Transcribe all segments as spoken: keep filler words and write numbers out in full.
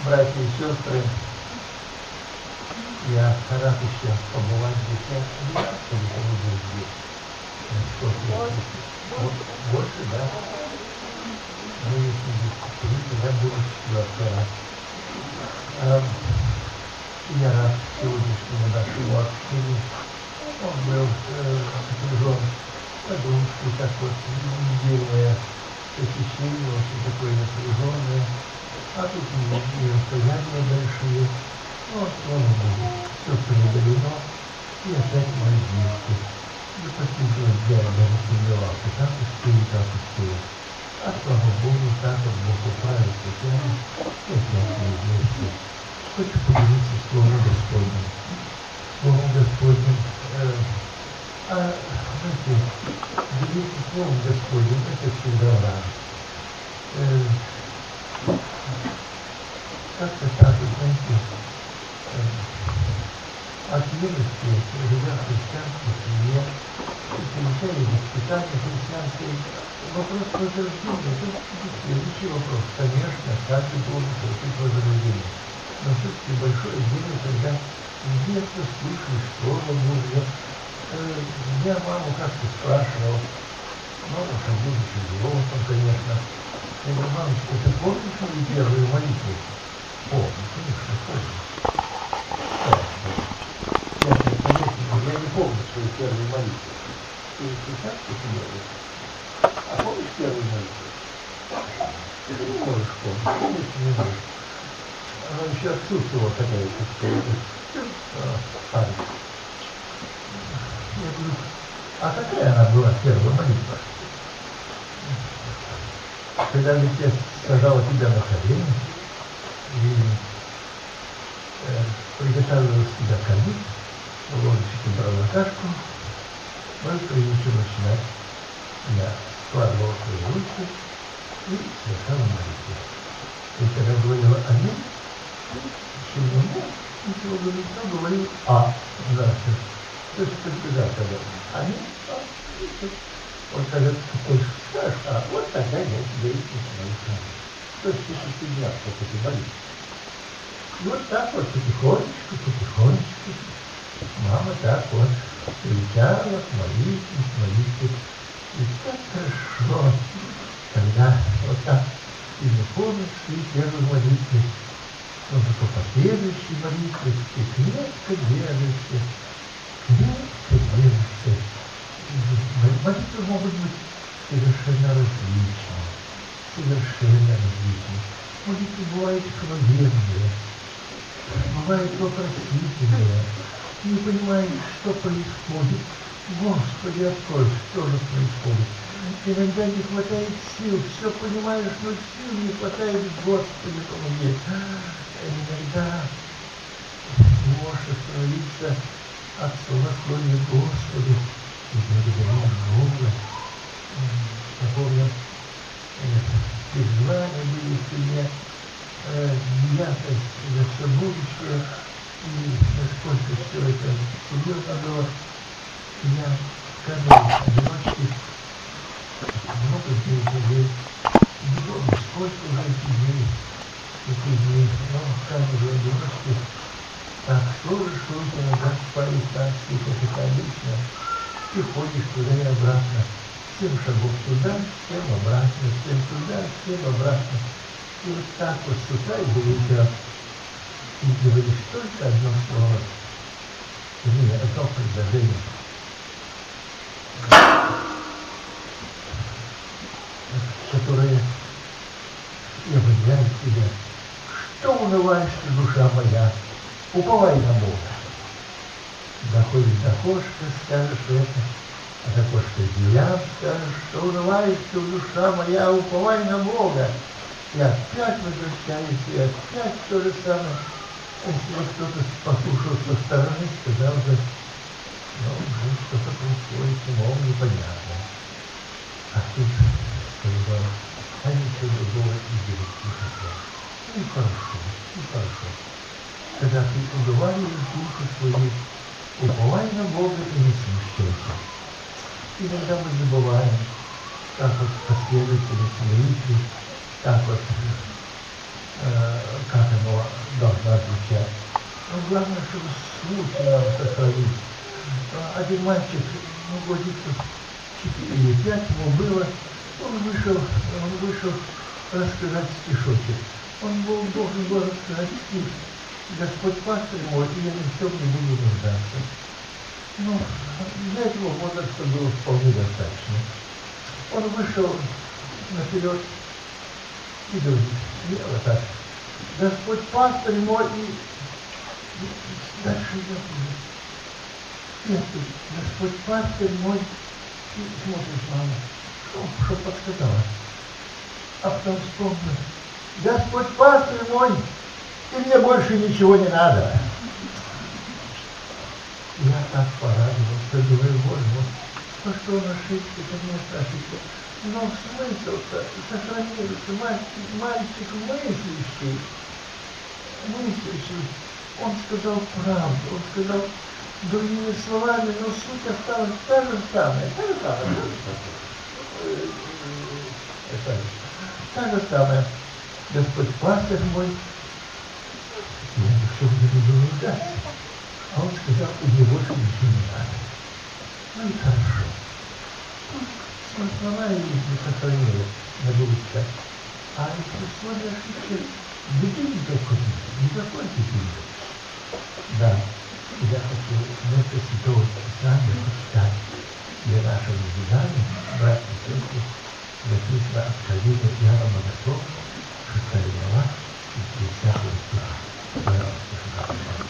братья и сестры, я рад еще побывать здесь. Я буду здесь. Вот, больше, да? Ну, если здесь, я буду четвертый раз. А, я рад сегодняшнему нашему общению. Он был э, окружен подумки, так вот, недельное посещение, очень такое напряженное. А тут и расстояния большие. Ну, слава Богу, все преодолено. И опять мы вместе. И последнего дня я даже сомневался, как успею, как успею. А слава Богу, так как Бог управит путями, и опять мы вместе. Хочу поделиться Словом Господним. Словом Господним. Э, а, знаете, делиться Словом Господним, это всегда рано. Э, как-то так, знаете, э, от юности, живя в христианской семье, получая воспитание христианское, вопрос возрождения, это следующий вопрос. Конечно, каждый должен получить возрождение. Но все-таки большое дело, когда где-то слышишь Слово Божье. Э, я маму как-то спрашивал, мама ходила животом, конечно. Я говорю, мамочка, ты помнишь мои первые молитвы? Помню, конечно, помню. Я, конечно, я не помню свои первые молитвы. Ты не так, что ты делаешь? А помнишь первые молитвы? Ты не можешь помнить, конечно, не можешь. Она еще отсутствовала такая, как сказать, память. Я говорю, а какая она была первая молитва? Когда отец сажал тебя на колени и э, приготовил тебя кормить, ложечки брала кашку, мы принялись начинать. Я складывал свои руки и совершал молитву. И когда говорила аминь, ничего не ничего говорить, но говорил а. Да, то есть когда когда аминь, а, вот когда ты скажешь, а вот тогда я тебя и начинаю хранить. То есть ты соединял, как это молитва. И вот так вот потихонечку, потихонечку мама так вот приучала к молитве, к молитве. И так хорошо, когда вот так ты не помнишь свои первые молитвы, но зато последующие молитвы ты крепко держишься, крепко держишься. Молитвы могут быть совершенно различные, совершенно различные. Молитвы бывают кровенные, бывают вопросительные, не понимаешь, что происходит. Господи, открой, что же происходит. Иногда не хватает сил, все понимаешь, но сил не хватает, Господи, помоги. Иногда не можешь остановиться от словословия Господу. И благодаришь Бога. Такое признание были в тебе, ясность за все будущее, и насколько все это серьезно было. Я каждый одиночке много дней ходил, не помню, сколько уже этих дней, этих дней, но каждый одиночке так сложишь руки назад в по-итальски, как это обычно, и ходишь туда и обратно. Семь шагов туда, семь обратно, семь туда, семь обратно. И вот так вот с утра и до вечера. И говоришь только одно слово, или одно предложение. Которое являет тебя. Что унываешь ты, душа моя? Уповай на Бога. Доходишь до окошка, скажешь это, а до окошка дверям скажешь, что унываешь ты, душа моя, уповай на Бога. И опять возвращаешься, и опять то же самое. Если кто-то послушал со стороны, сказал бы, ну, уже что-то происходит, умом непонятно. А тут сказал, а ничего другого и делать не хотел. Ну, хорошо, ну, хорошо. Когда ты уговариваешь душу свою, уповай на Бога и не смущайся. Иногда мы забываем, как вот последовательность молитвы, как вот, э, как оно главное, чтобы случай нам сохранить. Один мальчик, ну, годиков четыре или пять ему было, он вышел, он вышел рассказать стишочек. Он был, должен был рассказать стих: «Господь пастырь мой, и я ни в чем не буду нуждаться». Ну, для этого возраста было вполне достаточно. Он вышел наперед и говорит, смело так: «Господь пастырь мой», и, и дальше я буду. Нет, «Господь пастырь мой», и смотришь, мама, что, что подсказала. А потом вспомнил: «Господь пастырь мой, и мне больше ничего не надо». Я так порадовался, говорю, боже мой, то, что он ошибся, конечно, ошибся. Но смысл-то сохранился, мальчик, мальчик мыслящий, мыслящий. Он сказал правду, он сказал другими словами, но суть осталась та же самая, та же самая, та же самая. Та же самая. Господь пастырь мой, я ни в чем не буду нуждаться. А он сказал, и мне больше ничего не надо. Ну и хорошо. Слова я не сохранила, надо сказать. А если условия ошибки, беды никакой, никакой беды. Да, я хочу вместо Святого Писания почитать для нашего назидания, братья и сестры, написано Откровение Иоанна Богослова, шестая глава, десятый стих. Пожалуйста, пожалуйста.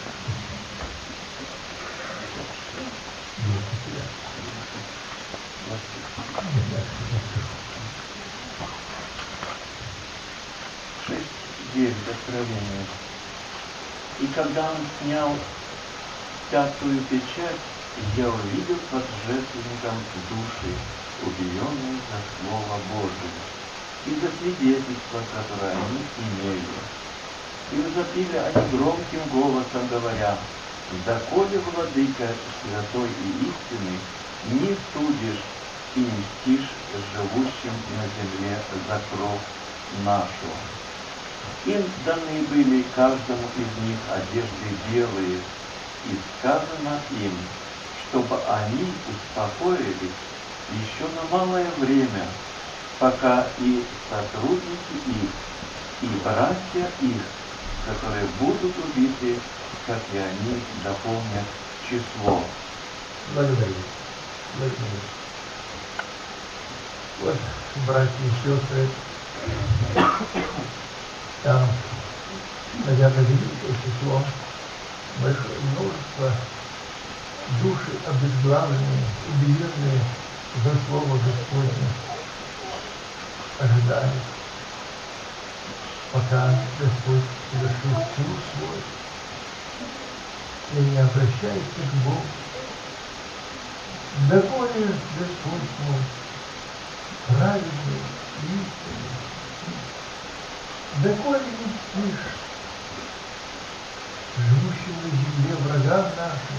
шесть девять Откровения. И когда он снял пятую печать, я увидел под жертвенником души, убиенные за Слово Божие, и за свидетельство, которое они имели. И возопили они громким голосом, говоря: «Доколе, Владыка святой и истинный, не судишь и не мстишь живущим на земле за кровь нашу». Им даны были каждому из них одежды белые, и сказано им, чтобы они успокоились еще на малое время, пока и сотрудники их, и братья их, которые будут убиты, как и они, дополнят число. Благодарю. Благодарю. Вот, братья и сестры, там, наверное, великое число, большое множество, души обезглавленные, убиенные за Слово Господне, ожидают, пока Господь совершит суд свой, и не обращается к Богу. Доколе Господь мой, праведный, истинный, доколе не мстишь живущим на земле врагам нашим.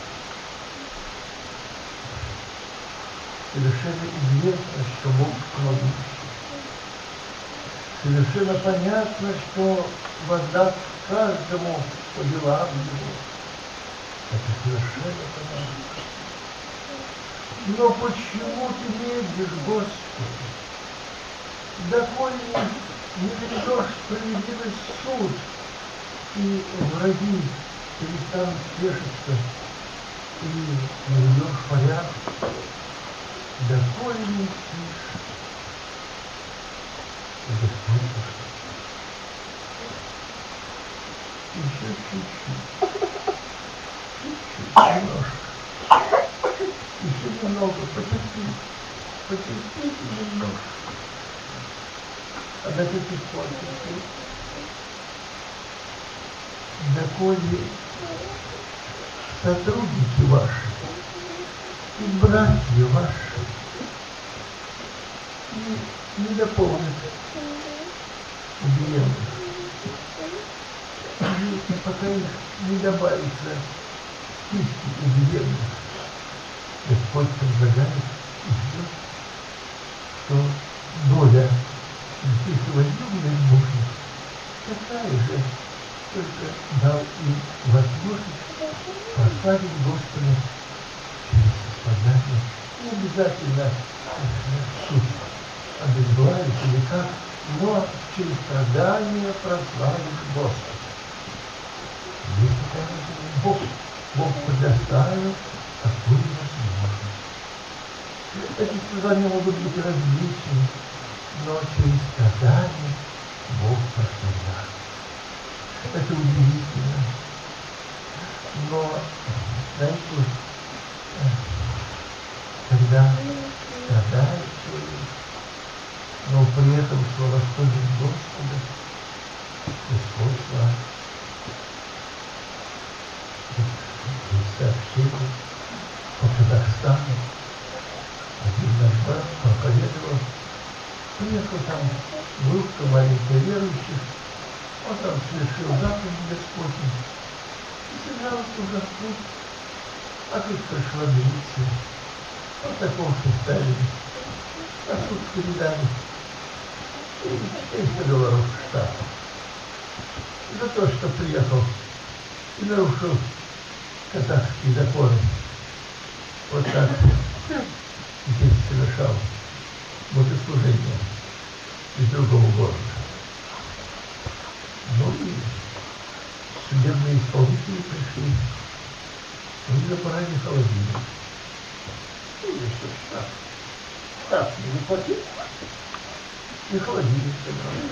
Совершенно известно, что Бог кладущий. Совершенно понятно, что воздаст каждому по делам его. Это совершенно понятно. Но почему ты медлишь, Господи? Доколе не ведешь справедливый суд, и враги перестанут тешиться, и не ведешь порядок, доколе не мстишь, Господь пошел. Еще чуть-чуть, чуть-чуть, немножко, еще немного, потерпи, потерпи немножко. А до каких пор терпеть? Доколе сотрудники ваши и братья ваши не, не дополнят убиенных, и пока их не добавится в списке убиенных, Господь предлагает и ждет, что доля этих возлюбленных мужей такая же, только дал им возможность прославить Господа через сострадание. Не обязательно суд обезглавить или как, но через страдания прославить Господа. Есть такая возможность. Бог, Бог предоставил такую возможность. Эти страдания могут быть различны, но через страдания Бог прославляет. Это удивительно. Но, знаете, когда страдает человек, но при этом славословит Господа, Господь славит. Есть сообщение по Казахстану. Один наш брат проповедовал, приехал там группа маленькая верующих, он там совершил заповедь Господню и собирался ужаснуть. А тут пришла милиция. Он в таком состоянии. А суд передали. И четыреста долларов штраф. За то, что приехал и нарушил казахские законы. Вот так здесь совершал богослужение из другого города. Ну и судебные исполнители пришли. Ну, забрали холодильник. Ну, и что, штраф. Штраф не заплатил. И холодильник забрали.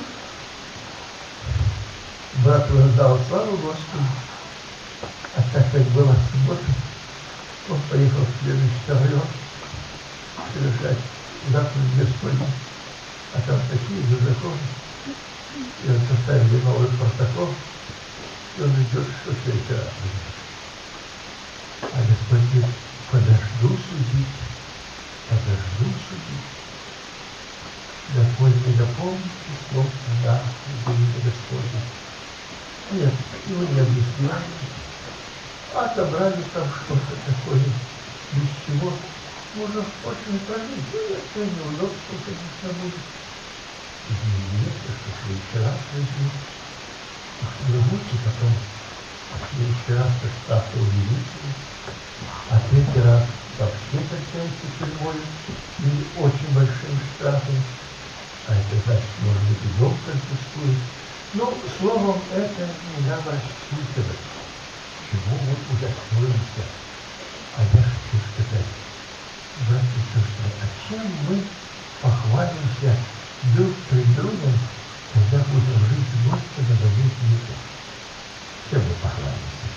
Брат воздал славу Господу. А так как была суббота, он поехал в следующий район совершать заповедь Господню. А там такие же законы. И он составили новый протокол, и он ждет, что в следующий раз будет. А Господь говорит, подожду судить, подожду судить. Доколь не дополнит число, да, говорит Господь. Нет, его не объясняли. Отобрали там что-то такое, без чего можно очень прожить. Ну, это неудобство, конечно, будет. Извините, что в следующий раз возьму. Уж не будьте потом, в следующий раз штрафы увеличивать, а третий раз вообще кончается тюрьмой или очень большим штрафом. А это значит, может быть, и дом конфискует. Но, словом, это не надо рассчитывать. Чего мы удостоимся? А я хочу сказать, братья и сестры, а чем мы похвалимся друг перед другом, когда будем жить с Господом во веки веков? Чем мы похвалимся?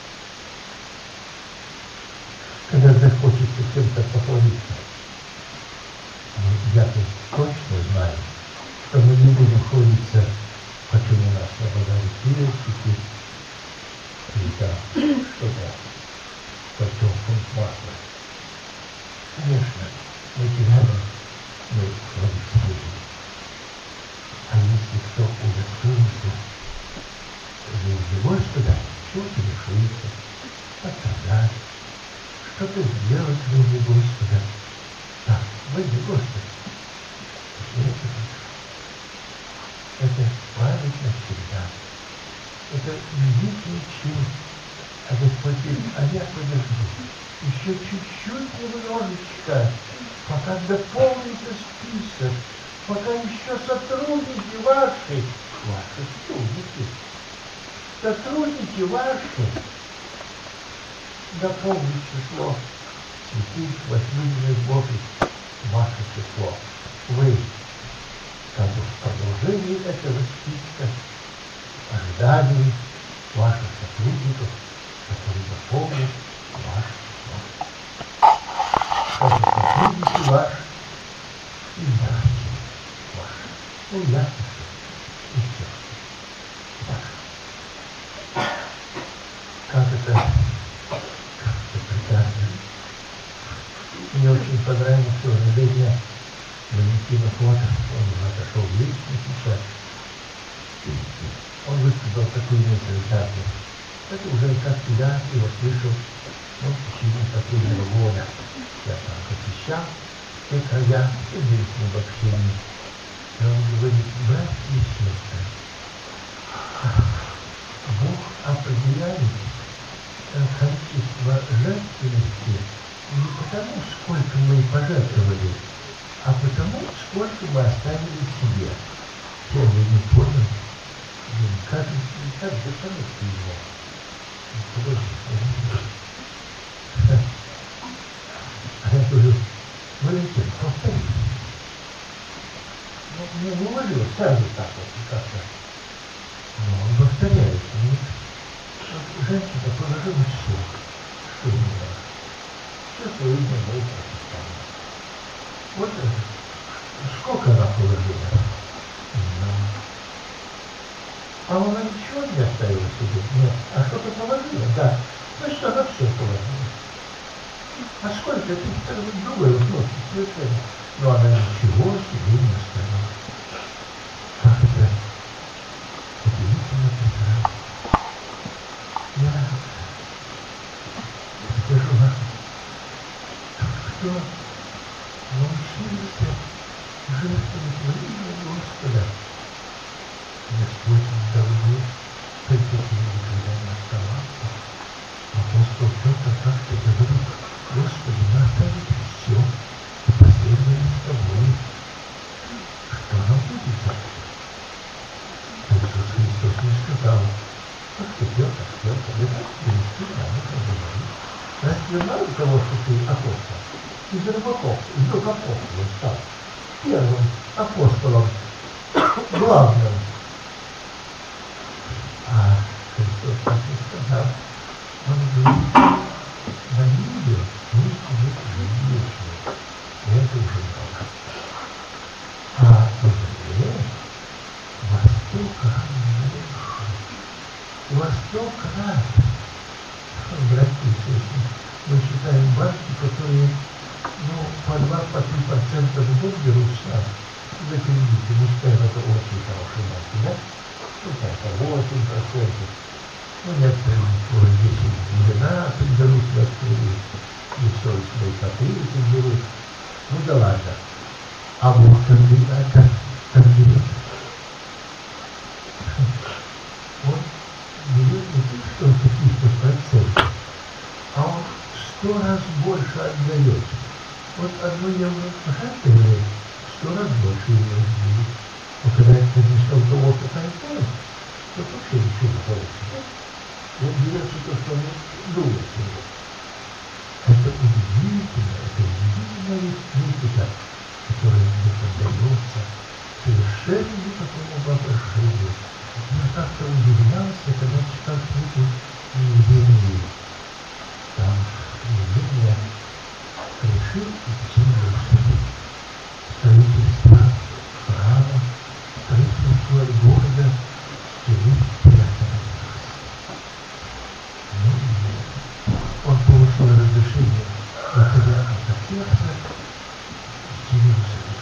Когда захочется чем-то похвалиться, ну, я-то точно знаю, что мы не будем хвалиться, почему нас набодали персики, или там что-то, почем фунт масла. Конечно, эти рядом мы хвалиться будем. А если кто удостоился жизни Господа, чего-то решиться, оправдать, что-то сделать в имя Господа. Да, в имя Господа. Это, это память навсегда. Это великий чин. А Господь говорит, а я подожду. Еще чуть-чуть немножечко, пока дополнится список, пока еще сотрудники ваши, ваши сотрудники, сотрудники ваши, дополнит число святых возлюбленных Божьих, ваше число. Вы, как бы в продолжении этого списка, ожидали ваших сотрудников, которые дополнят ваше число. Чтобы сотрудники ваши и братья ваши, ну ясно, и все ваши. Как это, как это прекрасно. Мне очень понравилось выражение Валентина Фото. Он уже отошел в вечность сейчас. Он высказал такую мысль, это уже как-то я его слышал, ну, в течение последнего года. Я там посещал те края, и здесь в обобщении. И он говорит, братья и сестры, количество женственности не потому, сколько мы пожертвовали, а потому, сколько мы оставили себе. Я не понял. Как, как доконать его? А я говорю, Валентин, повтори. Ну, не говорю, сразу так вот, как-то. Но он повторяет. Вот женщина положила все, что не было. Все свое не Вот сколько она положила? А она ничего не оставила себе? Нет. А что-то положила? Да. Значит, она все положила. А сколько? Это другой вопрос. Совершенно. Но она ничего себе не оставила. Как это удивительно прекрасно. Я скажу вам, кто научился жертвовать во имя Господа, Господь дал ей прекратить никогда не оставаться. Апостол Петр как-то говорит: Господи, мы оставили все и последовали с Тобой. Что нам будет за это? Иисус Христос не сказал: как ты, Петр, Петр, я так тебе не сказал, об этом говорить. Разве мало того, что ты апостол? Из рыбаков, из рыбаков он стал первым апостолом, главным. А Христос так и сказал, он говорит: на небе будет жизнь вечная. Это уже много. А Израиль во сто крат больше. Во сто крат. Братья и сестры, мы считаем банки, которые ну, по два-три процента в год берут с нас за кредиты. Мы считаем, это очень хорошие банки, да? Ну, как-то восемь процентов. Ну, некоторые десять-двенадцать берут за кредит. И все, и свои копейки берут. Ну, да ладно. А Бог как берет? Он берет не то, что каких-то процентов, а он сто раз больше отдает. Вот одно евро пожертвовали, сто раз больше евро будет. Но когда это, конечно, у кого-то происходит, то вообще ничего не получится. Он берется то, что он думает. Это удивительно, это удивительная мистика, которая мне поддается совершенно никакому воображению. Я как-то удивлялся, когда читал книгу Неемии. Там Неемия решил идти в Иерусалим. Строительство храма, строительство города, стелить пятый. Ну, он получил разрешение, выходя от сердца, идти в Иерусалим.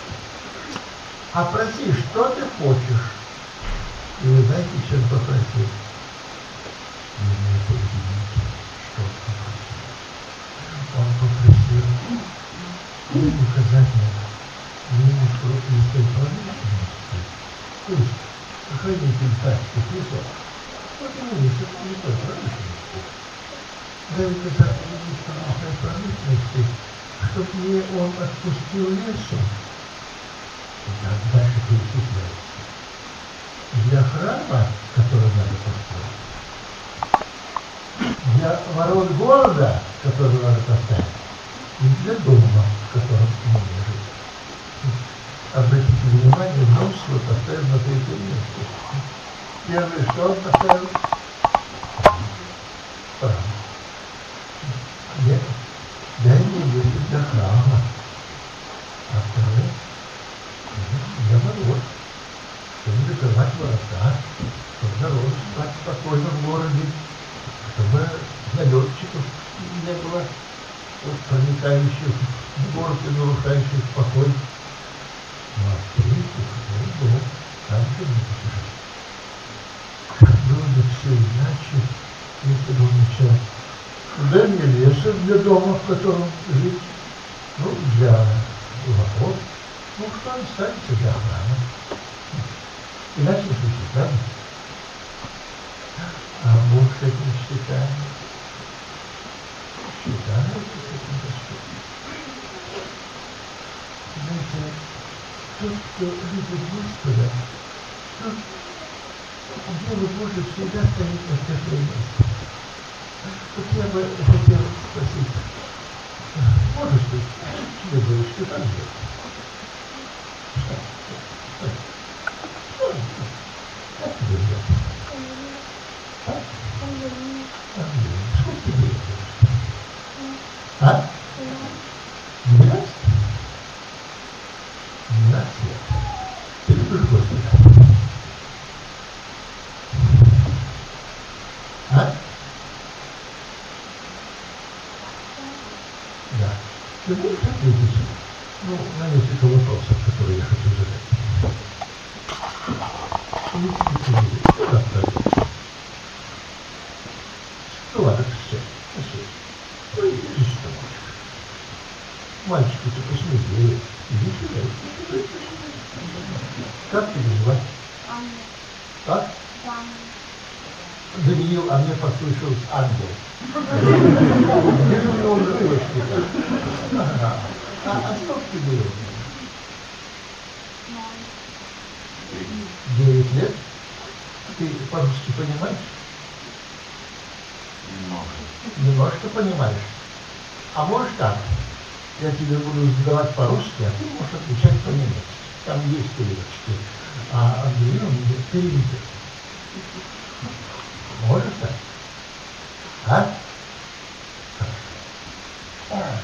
А проси, что ты хочешь? И вы знаете, чем попросил? Не мне поделить, что он попросил. Он попросил не указания министру миссии промышленности, то есть хранитель царских весов. Вот и министр миссии промышленности. Дали указание министру миссии промышленности, чтобы мне он отпустил лесу. И так дальше перечисляется. Для храма, который надо построить, для ворот города, который надо поставить, и для дома, в котором нужно жить. Обратите внимание, дом свой поставил на третьем месте. Первое, что он поставил? Храм. Нет, здание есть для храма. А второе? Для ворот. Чтобы закрывать ворота, чтобы народ спать спокойно в городе, чтобы налетчиков не было, вот, проникающих в город и нарушающих покой. Ну а в-третьих, ну, дом, там же не посижать. Как было бы все иначе, если бы он начал дай мне леса для дома, в котором жить, ну, для ворот, ну, что останется для храма. Иначе не считаем. А Бог с этим считает. Старайтесь этим Господь. Знаете, тот, кто любит Господа, тот дело Божие всегда стоит на первое место. Вот я бы хотел спросить, можешь ты, тебе говоришь, что там делать? Как тебе делать? Сколько тебе лет? А? Двенадцать? Двенадцать лет. Ты любишь Господа? А? Да. Ты можешь ответить, ну, на несколько вопросов, которые я хочу задать? Ну, что расскажешь? Ну ладно, все, все. Ну, иди сюда, мальчик. Мальчики, ты посмелее. Иди сюда, иди сюда. Как тебя звать? Ангел. Как? Ангел. Даниил, а мне послышалось ангел. Вижу, у него уже точки. Ага. А, а сколько ты было? Девять лет? Ты по-русски понимаешь? Немного. Немножко понимаешь. А можешь так? Я тебе буду задавать по-русски, а ты можешь отвечать по-немецки. Там есть переводчики. А Андрей он мне переведет. Можешь так? А? Хорошо.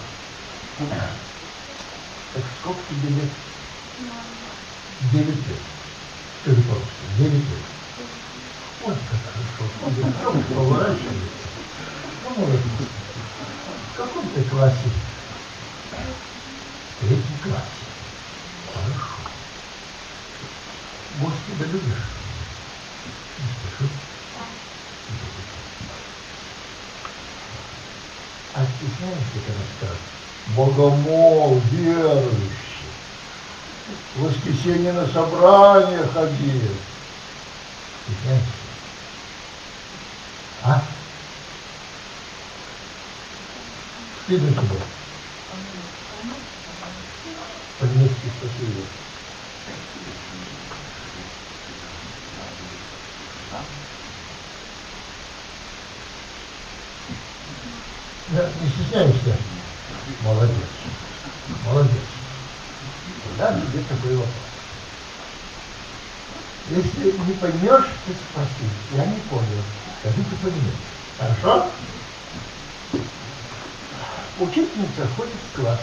Так сколько тебе лет? Девять лет. Скажи по-русски. Девять лет. Вот как хорошо. Язычок поворачивается. Ну, молодец. В каком ты классе? В третьем классе. Хорошо. Господа любишь? Не слышу. А стесняешься, когда скажешь? Богомол, верующий. В воскресенье на собрание ходил. Стесняешься? А? Стыдно тебе? По-немецки спасибо. Да, не стесняешься? Молодец. Молодец. Да, тебе такой вопрос. Если не поймешь, ты спроси. Я не понял. Скажи, ты по-немецки. Хорошо? Учительница ходит в класс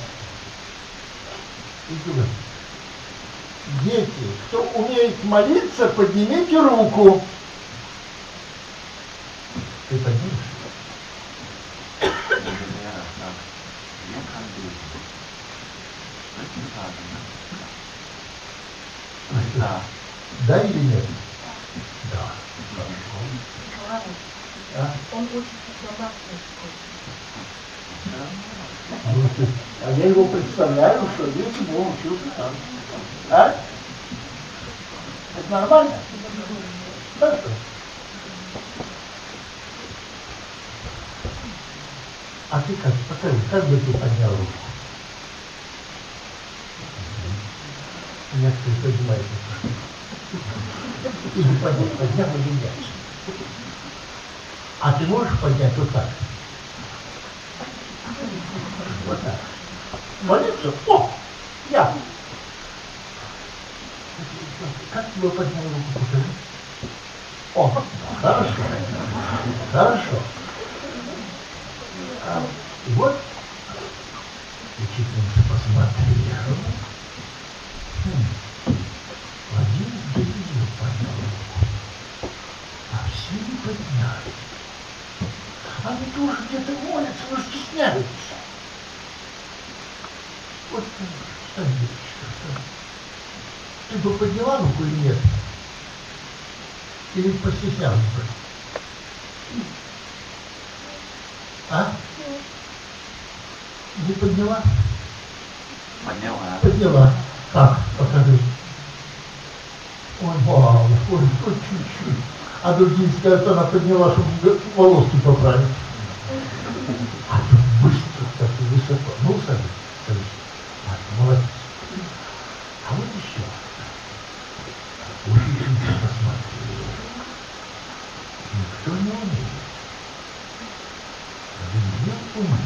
и говорит: дети, кто умеет молиться, поднимите руку. Ты поднимешь? Да. Да или нет? Да. Хорошо. А? Он учится в домашней школе. Ну, ты- а я его представляю, что видите, он учился там. А? Это нормально? Хорошо. А ты как? Покажи, как бы ты поднял руку? Некоторые поднимают руку. Или поднял, поднял или нет. А ты можешь поднять вот так? Вот так. Молиться? О! Я! Как ты его поднял руку? Покажи. О! Хорошо. Хорошо. А вот учительница посмотрела. Хм. Один Даниил поднял руку, а все не подняли. Они тоже где-то молятся, но стесняются. Вот, что что? Ты бы подняла руку или нет? Или постеснялась бы? А? Не подняла? Подняла. Подняла. Как? Покажи. Ой, мало, ой, ой, чуть-чуть. А другие скажут, она подняла, чтобы волоски поправить. А тут быстро высоко. Ну, садись, садись. Вот, молодец. А вот еще. Очень сильно посмотри. Никто не умеет. Даниил умеет.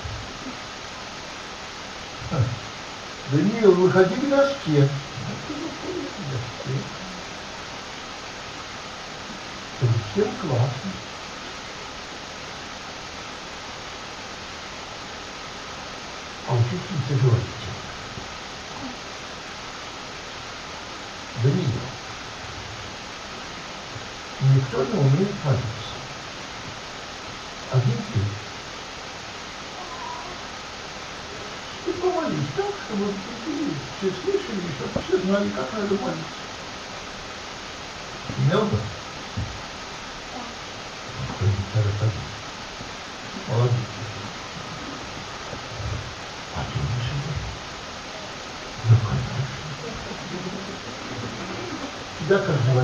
А, Даниил, выходи к доске. Совсем классно. А учительница говорит: Даниил, никто не умеет молиться. Один ты. Ты помолись так, чтобы все слышали, и чтобы все знали, как надо молиться. Мелко? Молодец. А ты не живешь? Ну, конечно. Тебя как звать?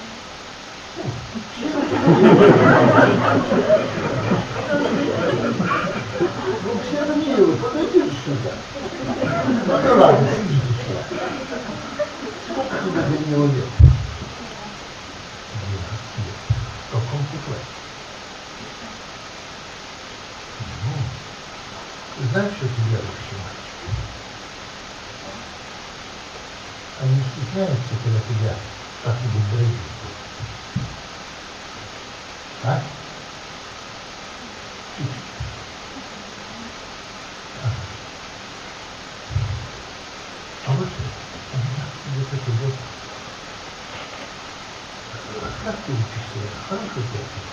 Ну, все Даниилы, подойдите сюда. Ну, да ладно, сидите сюда. Сколько тебе Даниила лет? двенадцать лет. В каком ты классе? Ну, ты знаешь, что ты верующий мальчик? Они стесняются, когда тебя как-нибудь дорогие. А? Чуть-чуть. А, а вот у меня вот это вот. Как ты учишься? Хорошо ты учишься?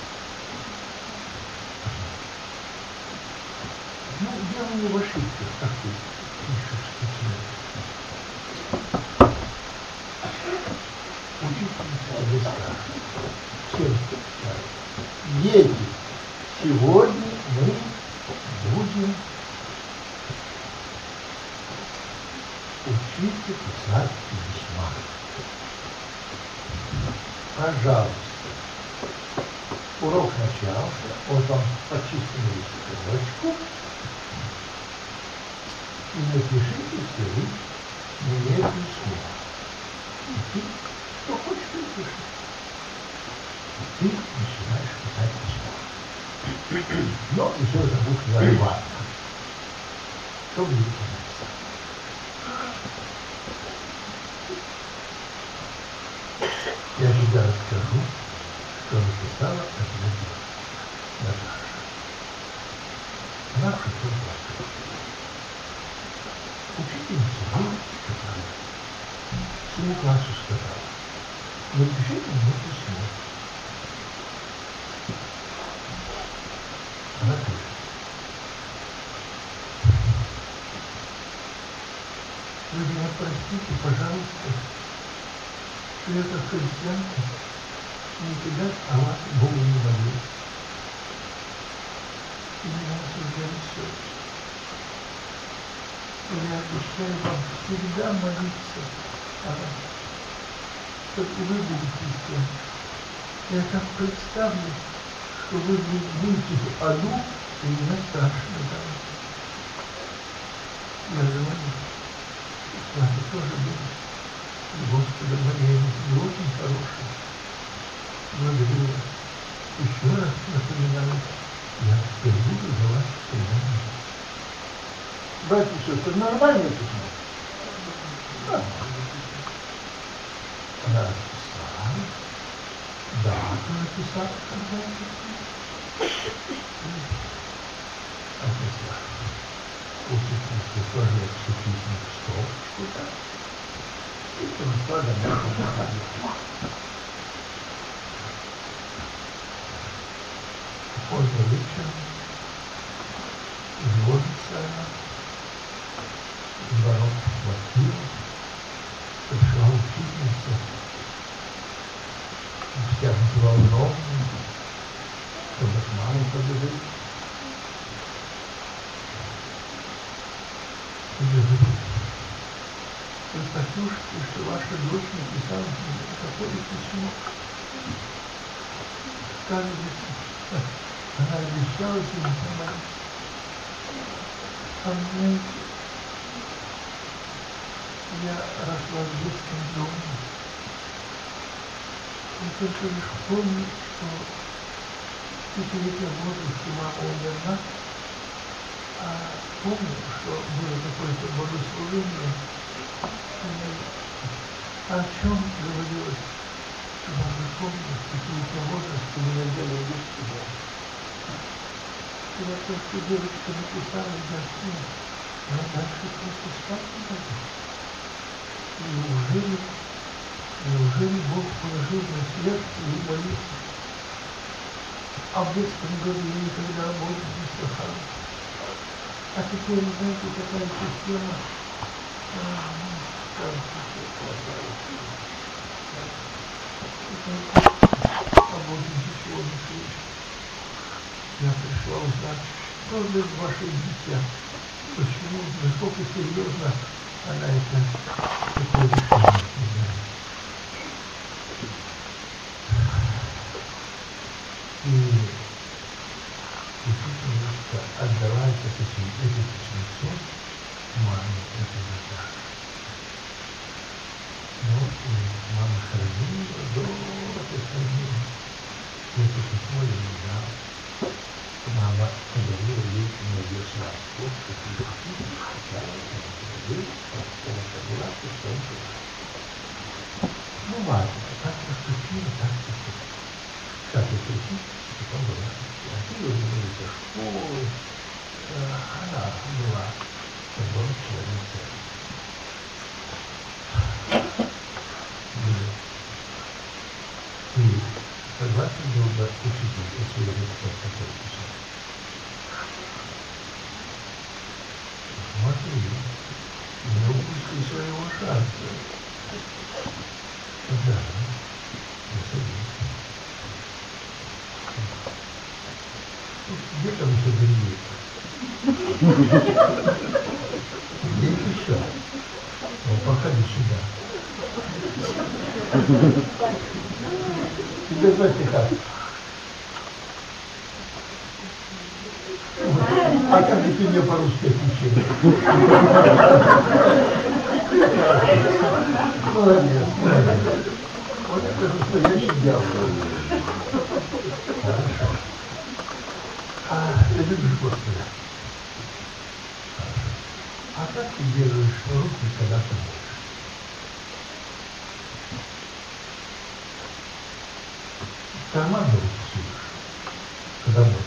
Ну, дело не в ошибках, как ты пишешь стихи. Учительница тебе скажет. Всем скажет. Дети, сегодня мы будем учиться писать письма. Пожалуйста. Урок начался, вот он почистили строчку и напишите свои мне письмо. И ты, что хочешь, ты пиши. И ты начинаешь писать письмо. Но еще забудь воевать. Что будет написано? Я тебе расскажу, что написала одна девушка, Наташа. Она в шестом классе. Учительница ей сказала, всему классу сказала: напишите мне письмо. Она пишет: вы меня простите, пожалуйста, что я как христианка никогда о вас Богу не молюсь. И меня осуждали совесть. Но я обещаю вам всегда молиться о вас, чтобы вы были христиане. Я так представлю, что вы будете в аду, и мне страшно даже. Я говорю, с вами тоже будет. Господа моей, вы очень хорошие. Благодарю вас. Еще раз напоминаю, я теперь буду за вас всегда молиться. Братья и сестры, нормальное письмо? Да. Она написала, дату написала, когда это. Отнесла. Учительница сложила все письма в стопочку, да? И принесла домой письмо. Поздно вечером изводится она, звонок в квартиру, пришла учительница, вся взволнованная, чтобы с мамой поговорить. И говорит: вы послушайте, что ваша дочь написала мне такое письмо. Оказывается, она обещала тебе помолиться. А знаете, я росла в детском доме. И только лишь помню, что в пятилетнем возрасте мама умерла, а помню, что было какое-то богослужение, о чем говорилось, что можно помнить, в пятилетнем возрасте меня делали в детский дом. И вот то, что девочка написала в гостиной, я дальше просто спать не могу. Неужели, неужели Бог положил на сердце и молиться? А в детском году я никогда об Боге не слыхала. А теперь, знаете, такая система, кажется, о Боге ничего не слышу. Я пришла узнать, что же ваше дитя, почему, насколько серьезно она это такое решение приняла. И действительно, что отдала это письмецо маме, это Наташе. Ну, и мама хранила, долго хранила. И это письмо я не дала. Мама подарила ей небесный отпуск, который сначала подарил, потом была пустом. Ну ладно, так поступила, так поступила. Как и прийти, потом была. Они вернулись со школы, она была такой членом церкви. И согласен был бы учитель, если я не кто такой писал. Смотри, не упусти своего шанса. Да, не садись. Где там еще грибы? Есть еще? Ну, походи сюда. Тебе знаете как? А как же ты мне по-русски отвечаешь? Молодец, молодец. Вот это настоящий дьявол. Хорошо. А ты любишь Господа? Хорошо. А как ты держишь руки, когда ты можешь? В карман руки сидишь, когда можешь.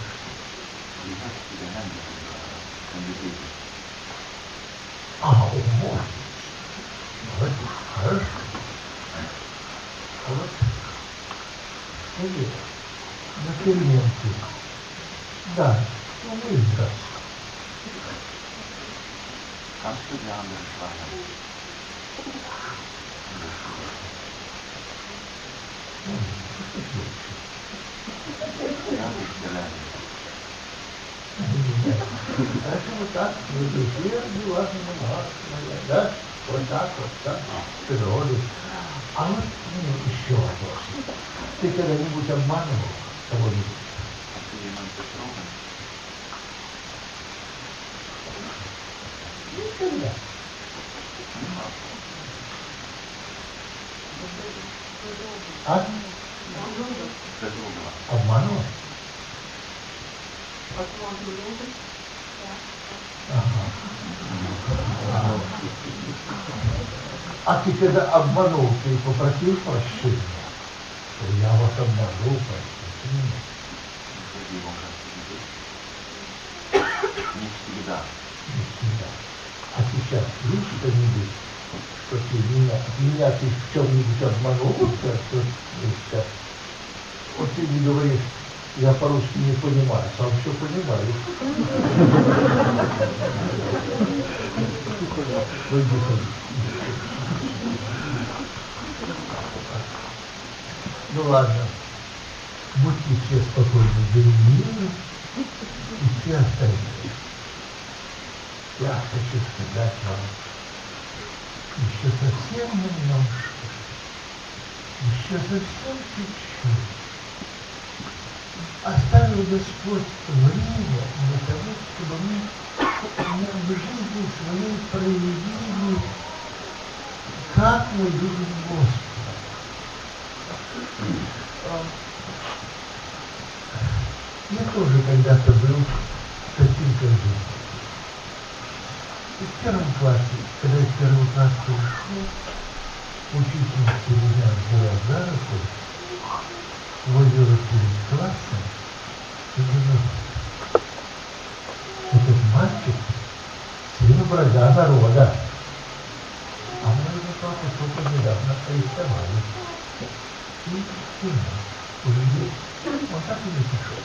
А, о, может. Молодец, хорошо. Вот. Скажи, на переменке. Да, умеешь драться. Kannst du die anderen schlagen? Ja, ich gelernt. Поэтому так, мы все дела заниматься, да? Вот так, вот так, в природе. А вот ну, еще вопрос. Ты когда-нибудь обманывал кого-нибудь? А ты jemand betrogen? Никогда. А? Betrogen. Обманывал? Ага. А ты когда обманул, ты попросил прощения? Что я вас обманул, простите меня. Не всегда. Не всегда. А сейчас есть что-нибудь, что ты меня, меня ты в чем-нибудь обманул? Вот, что, что, вот ты не говоришь, я по-русски не понимаю, сам все понимаю. Ну ладно, будьте все спокойны, берегите и все остальные. Я хочу сказать вам еще совсем немножко, еще совсем чуть-чуть. Оставил Господь время для того, чтобы мы в жизни своей проявили, как мы любим Господа. Я тоже когда-то был таким, как бы. И в первом классе, когда я в первый класс пришел, учительница меня взяла за руку, водила перед классом и говорила: этот мальчик сын врага народа. А моего папу только недавно арестовали. И сильно уже он так и не пришел.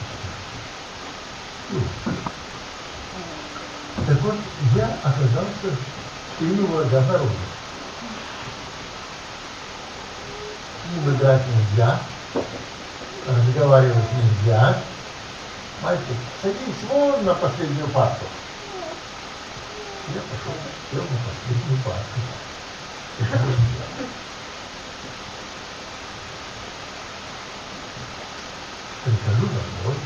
Так вот, я оказался сыном врага народа. С ним играть нельзя, разговаривать нельзя. Мальчик, садись вон на последнюю парту. Я пошел, сел на последнюю парту. Прихожу домой,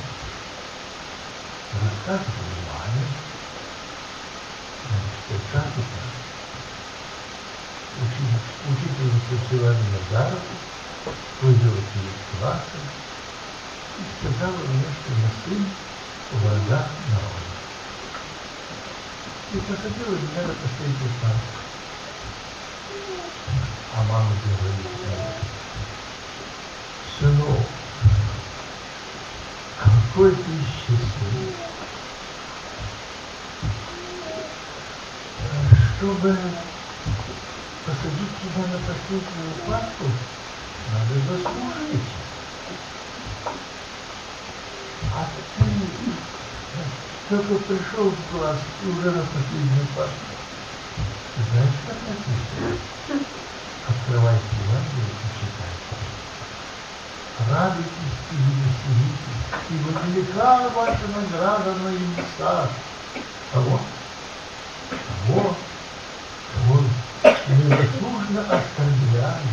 рассказываю маме, значит, часика. Учительница взяла меня за руку, вывела перед классом и сказала мне, что я сын врага народа. И посадила меня на последнюю парту. А мама говорит: сынок, какой ты счастливый. Чтобы посадить тебя на последнюю парту, надо заслужить. А ты только пришел в класс и уже на последнюю парту. Знаешь, как написано? Открывайте Евангелие и читайте. Радуйтесь и веселитесь, ибо велика ваша награда на небесах. Кого? Кого? Кого незаслуженно оскорбляли.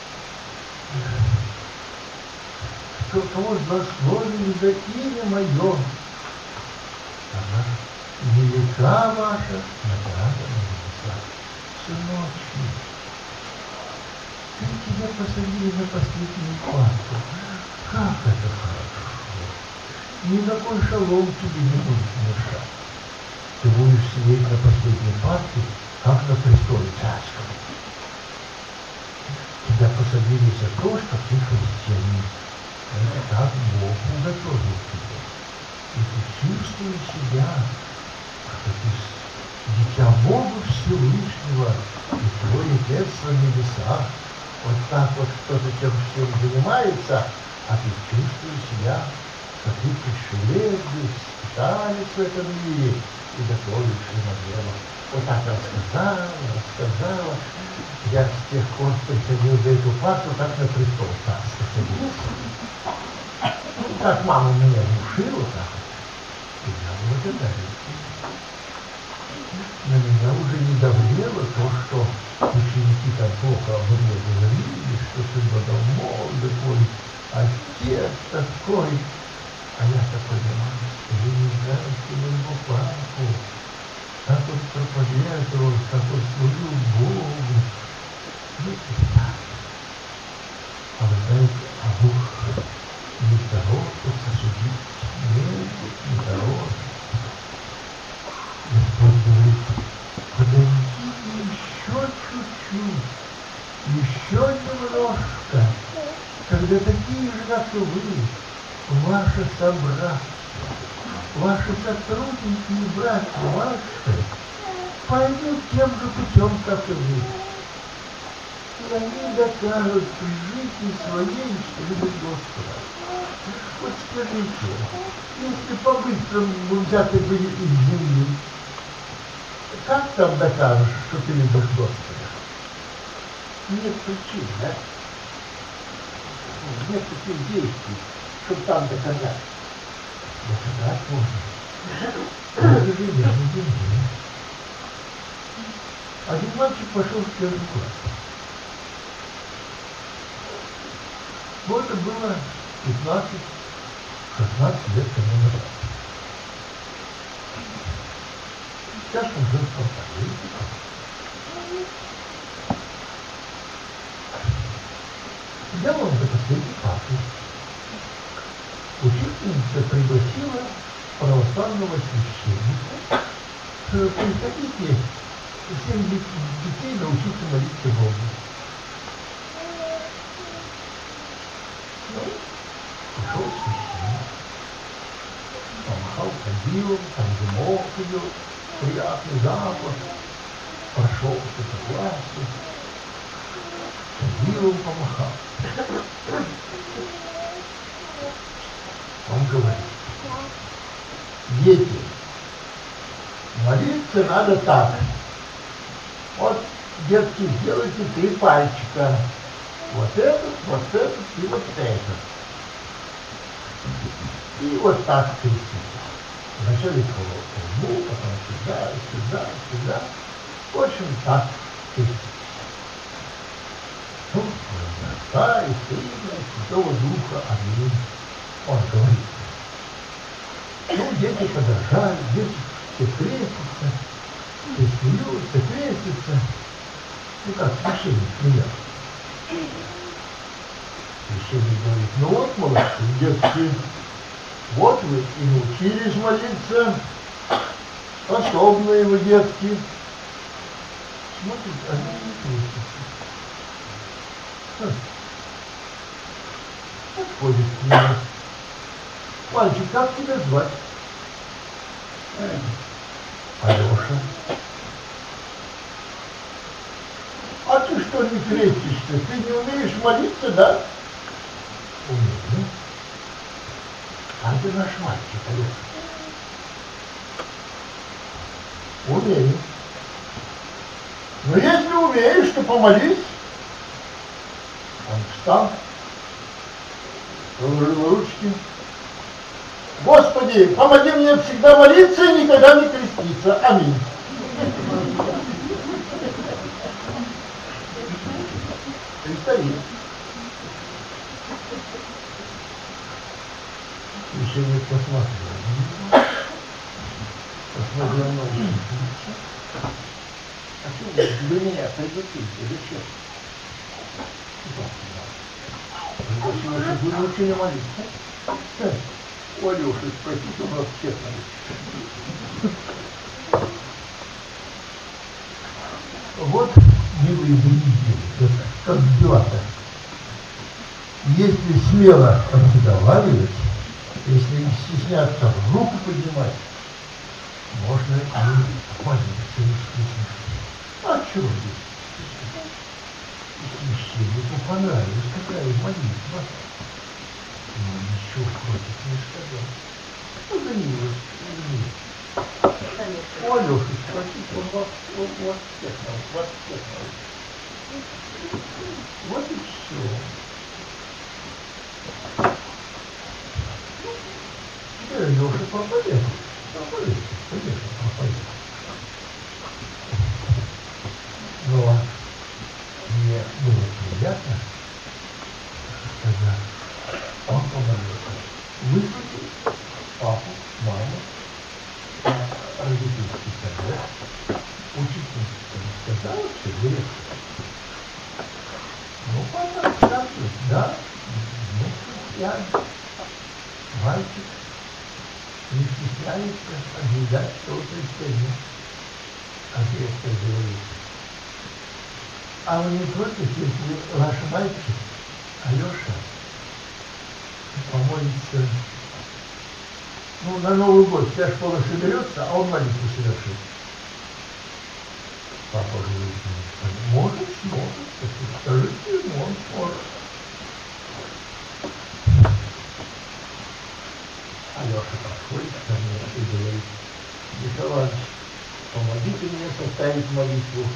Кто, кого злословили за имя мое. Ага. Велика ваша награда на небесах. Сыночки, ты тебя посадили на последнюю парту. Как это хорошо. Никакой шалом тебе не будет мешать. Ты будешь сидеть на последней парте, как на престоле царском. Тебя посадили за то, что ты христианин. Это так Бог уготовил тебе. И ты чувствуешь себя, как ты дитя Бога Всевышнего, и твой Отец на небесах. Вот так вот кто-то чем всем занимается, а ты чувствуешь себя, что ты пришелец, спиталец в этом мире и готовишь на дело. Вот так рассказала, рассказала. Я с тех пор приходил за эту парту, так на престол царский садился. Ну, как мама меня внушила, так и я благодарен. На меня уже не давлело то, что ученики там плохо обо мне говорили, что сын Богомол такой, отец такой. А я-то понимаю, что вы не знаете моего папу, как он проповедовал, как он служил Богу. Ну и так. А вы знаете, а Бог не торопится судить. Нет, не торопится. Господь говорит: подождите еще чуть-чуть, еще немножко, когда такие же, как и вы, ваши собратья, ваши сотрудники и братья ваши пойдут тем же путем, как и вы. И они докажут в жизни своей, что любят Господа. Вот скажите, если по-быстрому взяты были из земли, как там докажешь, что ты любишь Господа? Нет причин, да? Нет таких действий, чтобы там доказать. Доказать можно. Мы живем на земле. Один мальчик пошел в первый класс. Вот это было пятнадцать-шестнадцать лет тому назад. частном женском саду. Сидел он за последней партой. Учительница пригласила православного священника. Приходите, всем детей научиться молиться Богу. Ну, пришел священник, помахал кадилом, там дымок идет, приятный запах, прошел по классу, кадилом помахал. Он говорит: дети, молиться надо так. Вот, детки, сделайте три пальчика. Вот этот, вот этот и вот этот. И вот так крестите. Вначале по лбу, потом сюда, сюда, сюда. В общем, так крестите. Ну, Отца и Сына, и Святого Духа, аминь. Он говорит. Ну, дети подражают, дети все крестятся, все смеются, крестятся. Ну, как священник смеется. Священник говорит: ну вот, молодцы, детки, вот вы и научились молиться, способные вы, детки. Смотрите, они не крестятся. Подходит к нему: мальчик, как тебя звать? Алеша. А ты что не крестишься? Ты не умеешь молиться, да? Умею. А ты наш мальчик, Алеша. Умею. Но если умеешь, то помолись. Он встал, положил ручки. Господи, помоги мне всегда молиться и никогда не креститься. Аминь. И стоит. Священник посмотрел. Посмотрел на учительницу. А что вы для меня приготовите? Зачем? Пригласила, чтобы вы научили молиться. У Алёши спросить, у нас всех молится. Вот милые зрители, как дела-то. Если смело разговаривать, если не стесняться руку поднимать, можно и молиться исключительно. А чего здесь? Священнику понравилась такая молитва. Но ничего против не сказал. Ну, Данилович, Данилович. У Алёши спросить, он вас, он вас всех научит, вас всех научит. Вот и все. Теперь Алёша проповедует. Проповедует, конечно, проповедует. Но мне было приятно, когда он помолился. Выслушал папу, маму, родительский совет, учительница сказала, все грех. Ну, папа рассказывает, да, ну, я, мальчик, не стесняется ожидать, что христианин, а директор говорит. А вы не против, если ваш мальчик, Алеша, помолится, ну, на Новый год вся школа соберется, а он молитву совершит? Папа говорит: может, сможет, скажите ему, он сможет. Алеша подходит ко мне и говорит: Николай, помогите мне составить молитву.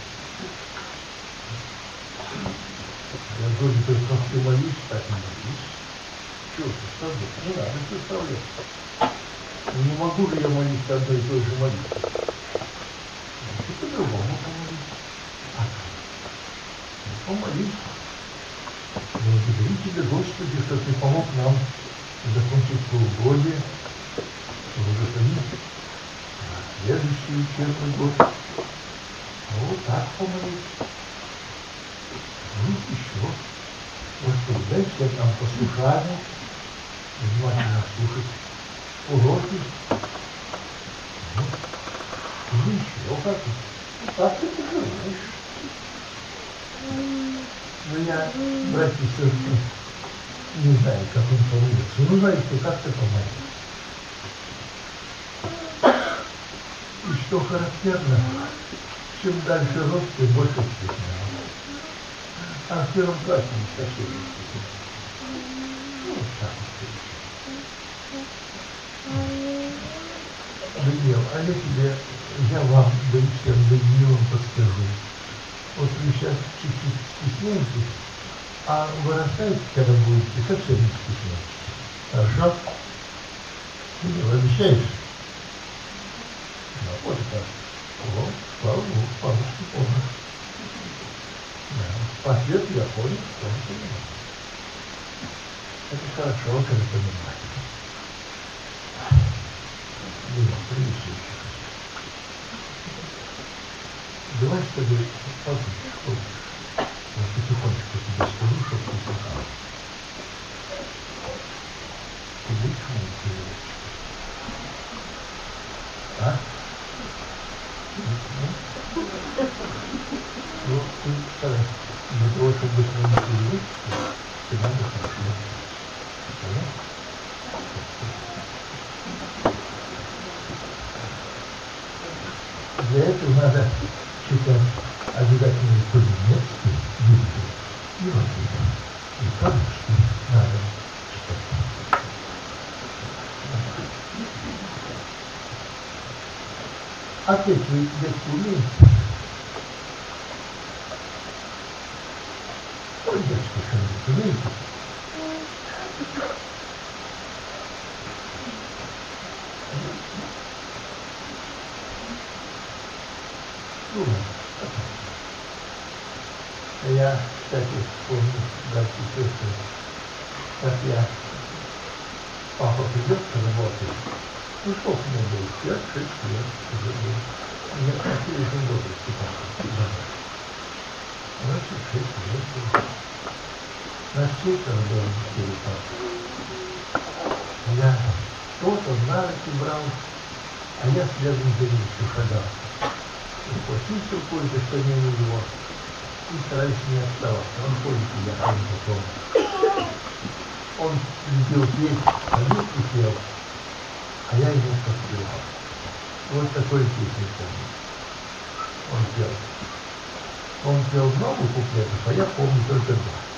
Я говорю: только как ты молишься, так не молишься. Чего составлять? Не надо составлять. Ну, не могу же я молиться одной и той же молитвой. Значит, по-другому помолись. А как? Ну, помолись. Благодарю тебя, Господи, что ты помог нам закончить полугодие. Благослови следующий учебный год. Ну, вот так помолиться. Ну, еще. Господи, дай всем нам послушание, внимательно слушать уроки. Ну, или еще как-то. Так ты пожелаешь. Ну, я, братья и сестры, не знаю, как он помолится. Ну, знаете, как-то помолится. И что характерно, чем дальше рост, тем больше стеснял. А в первом классе не совсем не стеснял. Ну, вот так вот. Даниил, а я тебе, я вам, да и всем Даниилам подскажу. Вот вы сейчас чуть-чуть стесняетесь, а вырастаете, когда будете, совсем не стесняетесь. Хорошо? Даниил, обещаешь? Да, вот так. Вот, слава Богу, по-русски помню. Да. По ответу я понял, он понимает. Это хорошо, когда понимаете. Даниил, принеси еще. Давай с тобой подумаешь, ходишь. Я потихонечку тебе скажу, чтобы ты слыхал. Ты будешь моим переводчиком? А? Ну, ты старайся. Для того, чтобы быть моим переводчиком, ты надо хорошо. Понятно? Для этого надо читать обязательно и по-немецки, и по-русски, и по-русски надо читать. Опять вы детки умеете? Ой, детки, что-нибудь умеете? Я, кстати, помню, братья и сестры, как я, папа придет с работы, ну сколько мне было, пять-шесть лет уже было. Я в четырехлетнем возрасте папа. Значит, шесть лет было. На четверо было четыре папы. Я что-то на руки брал, а я следом за ним все шагал. Почувствовал кое-то, что не у него. И стараюсь не отставать. Он ходит туда, ходит потом. Он любил петь, ходил и пел, а я ему подпевал. Вот такой песню помню. Он пел. Он пел много куплетов, а я помню только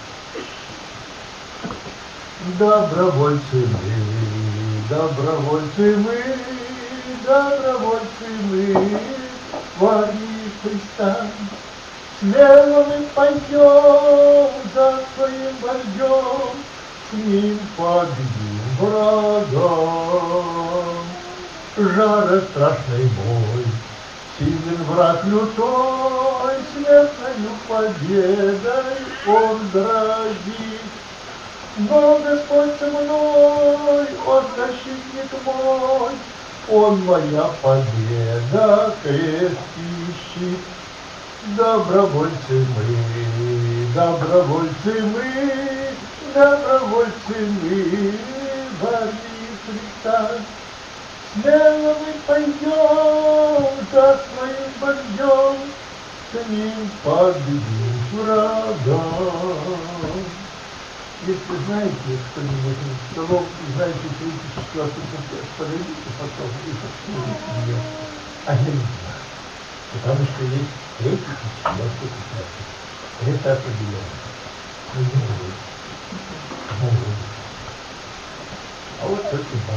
два. Добровольцы мы, добровольцы мы, добровольцы мы, в армии Христа. Смело мы пойдем за своим вождем, с ним победим врага. Жара страшный бой, силен враг лютой, смертною победой он грозит. Но Господь со мной, Он защитник мой, Он моя победа, крест и щит. Добровольцы мы, добровольцы мы, добровольцы мы, в армии Христа. Смело мы пойдем за своим вождем, с ним победим врага. Если знаете что-нибудь из столов, знаете тридцать четвёртый куплет, подойдите потом и посмотрите меня. А я не знаю. Потому что есть третий и четвертый куплет. Это определенно. Ну, не могу. Могу. А вот это да.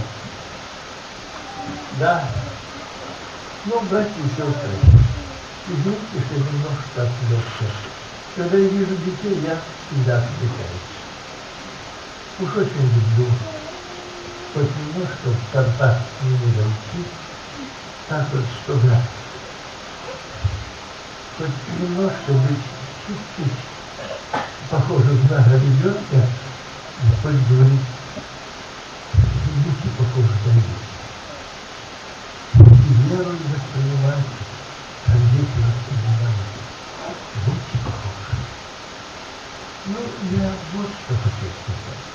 Да. Ну, братья и сестры, извините, что немножко отвлекся. Когда я вижу детей, я всегда отвлекаюсь. Уж очень люблю хоть немножко в контакт с ними войти, так вот, чтобы хоть немножко быть чуть-чуть похожим на ребенка, хоть говорить, будьте похожи на детей. И верую в мальчик, там дети вас понимают. Будьте похожи. Ну, я вот что хочу сказать.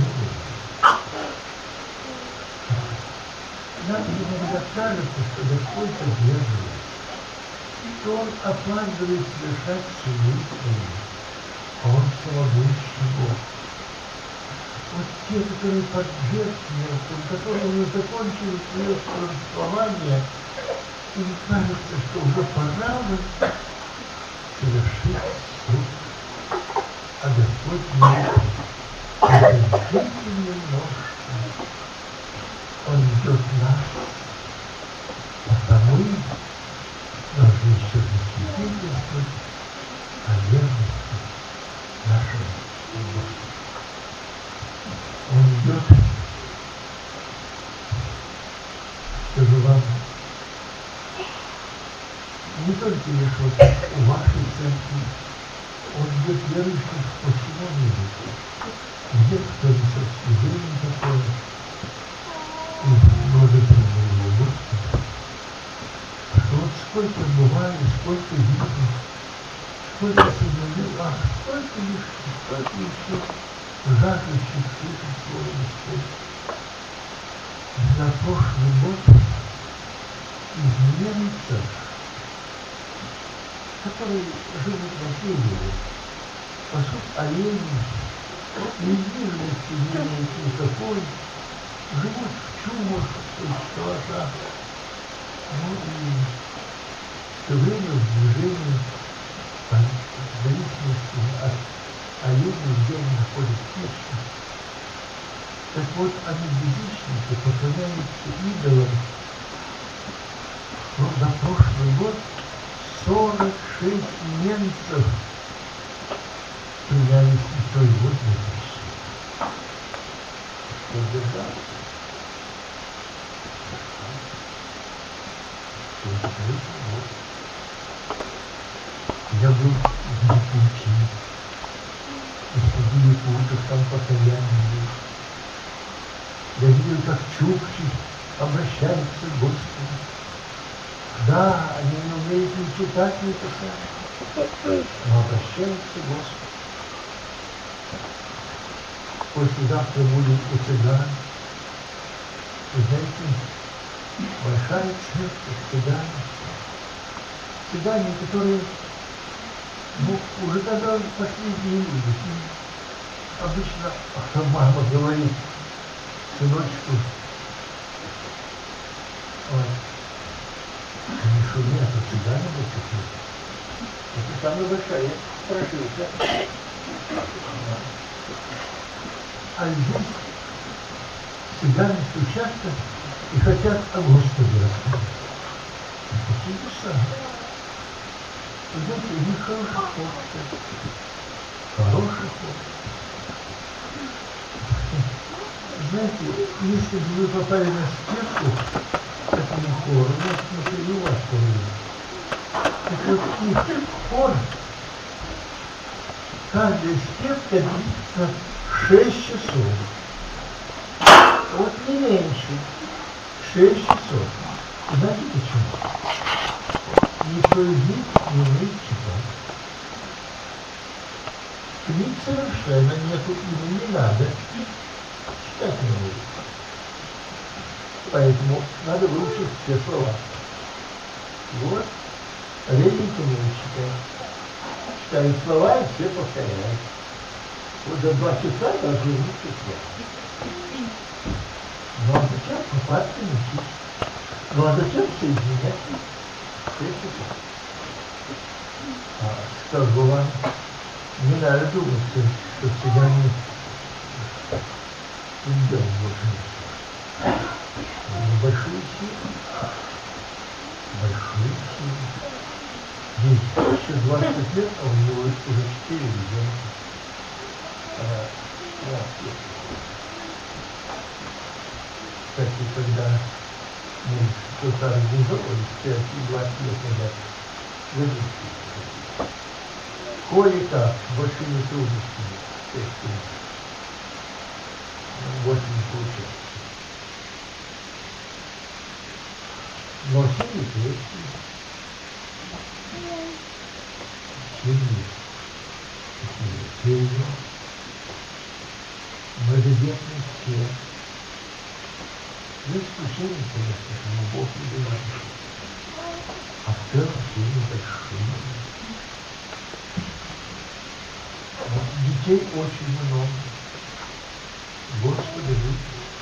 Нам иногда кажется, что Господь поддерживает, что Он опаздывает совершать суды свои, а Он всемогущий Бог. Вот те, которые под жертвенником, которые уже закончили свое существование, им кажется, что уже пора бы совершить суд. А Господь нет. Подождите немножко. Он ждет нас, потому мы должны еще засвидетельствовать о верности нашего Господа. Он ждет, чтобы вам не только лишь вот у вашей церкви, он ждет верующих по всему миру. Где кто несет служение такое, и благодарим его Господа. А что вот сколько бывает, сколько видно, сколько сознаю, а сколько еще, сколько еще жаждущих слышать Слово Господне. За прошлый год из немцев, которые живут в Киеве, пасут олени, недвижимости не имеют никакой, живут в чумах, в шалашах, ну и все время в движении, в зависимости от оленей, где они находят пищу. Так вот, они язычники поклоняются идолам. Но за прошлый год сорок шесть немцев приняли святой водный крещение. Что держал? Я был в Якутии, и среди якутов там постоянно. Я видел, как чукчи обращаются к Господу. Да, они не умеют ни читать, ни писать, но обращаются к Господу. Послезавтра будет у цыган. Вы знаете, большая церковь цыган. Цыгане, которые ну, уже когда последние люди. Обычно мама говорит сыночку, ой, не шуми, а то цыгане будут. Это самая большая страшилка. А здесь цыгане стучатся и хотят о Господе рассказать. Какие-то сами. Вы знаете, у них хороший ход. Хороший ход. Знаете, если бы вы попали на скидку к этому хору, ну, смотри, у вас тоже. Так вот их хор, каждая скидка длится шесть часов. Вот не меньше. шесть часов. Знаете почему? Никто из них не умеет читать. Книг совершенно нету, ему не надо. Читать не умеет. Поэтому надо выучить все слова. Вот. Ленин умеет читать. Читают слова и все повторяют. Вот за два часа должны выучить слова. Ну а зачем попасть и учить? Ну а зачем соединять? А, скажу вам, не надо думать, что цыгане не делают больше ничего. Большие силы. Большие силы. Ей еще двадцать лет, а у него уже четыре ребенка. А, вот. Кстати, когда мы что-то организовывали, пять-двадцать лет назад, выпустили. Кое-как, большими трудностями, больше не получается. Но сильно крепкие. семьи, такие многодетные все. За исключением, конечно, кому Бог не дает. А в целом семьи большие. Вот, детей очень много. Господи, люди.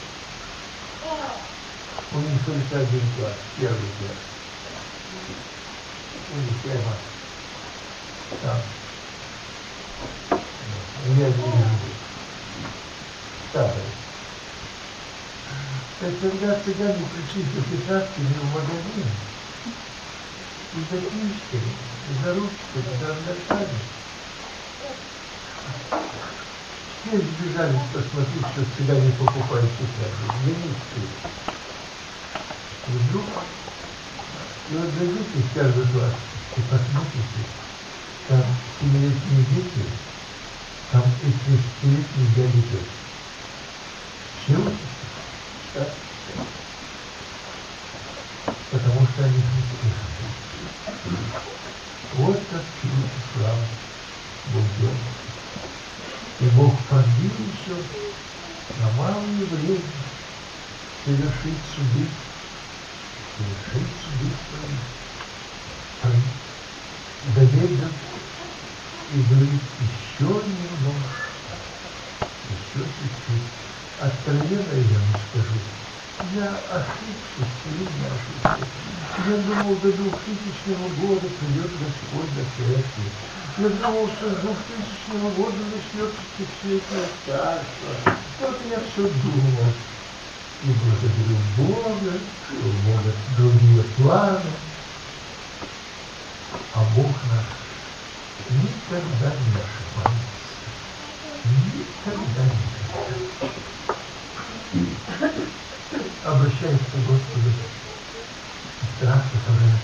У них только один класс, первый класс. У них прямо там. Я не живу. Старый. Так когда цыгане пришли за пятнадцатыми в магазин, и за книжками, и за ручками, за андертами, все сбежали посмотреть, что цыгане покупают пятнадцать. Я не успел. И вдруг, и вот зайдите в каждый класс и посмотрите, там семилетние дети, там и тридцатилетние дяди тети. Все учатся, да? Потому что они христиане. Вот как чудо слава Бог делает. И Бог продлил еще на малое время совершить суды, совершить суды свои. Доверь нам и говорит, еще немножко, еще чуть-чуть. Откровенно я вам скажу, я ошибся, сильно ошибся. Я думал, до двухтысячного года придет Господь на церкви. Я думал, что с двухтысячного года начнется тысячелетие царство. Вот я все думал. И благодарю Бога, что у Бога другие планы. А Бог наш никогда не ошибается. Никогда не ошибается. Обращаясь к Господу, сестра, которая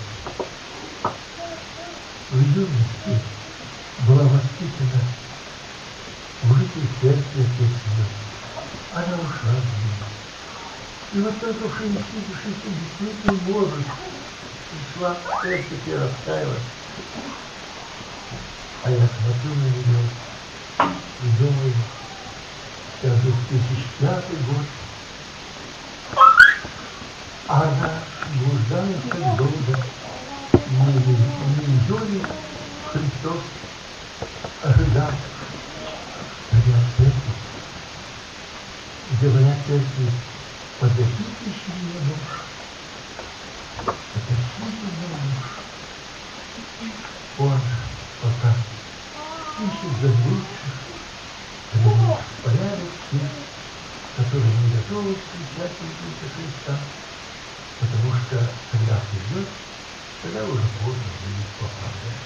в юности была воспитана в русской церкви ответственно. Она ушла в мир. И вот только в шестидесятилетнем возрасте пришла в церковь и раскаялась. А я смотрю на нее и думаю, это две тысячи пятый год. Она блуждает как долго. Не, не ее ли Христос ожидал? Говорят, церковь. Говорят, церковь, подопитесь мне душ. Подопитесь мне душ. Он пока ищет заблудших, приводит в порядок тех, которые не готовы встречать Иисуса Христа. Потому что, когда придет, тогда уже можно будет поправлять.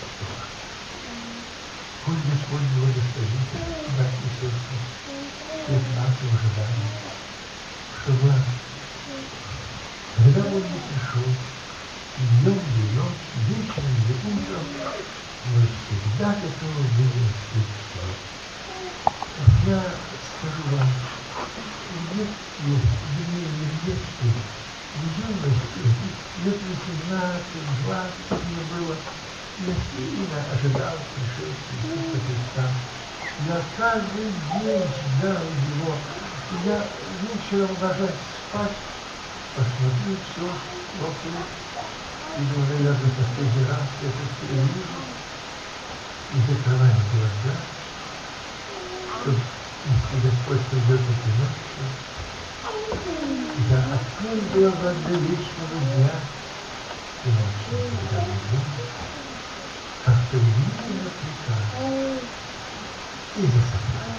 Пусть Господь благословит, братья и сестры, всех нас в ожидании, чтобы, когда Он не пришел, днем или ночью, вечером или утром, мы всегда готовы были встречать. Я скажу вам, в детстве, вернее, не в детстве, в юности, лет восемнадцать двадцать мне было, я сильно ожидал пришествия Иисуса Христа. Я каждый день ждал Его. Я вечером ложась спать, посмотрю все вокруг, и думаю, наверное, последний раз я это все увижу, и закрываю глаза, чтобы, если Господь придет этой ночью, я открою глаза для вечного дня и ночью, когда буду, как-то удивительно прекрасно и засыпаю.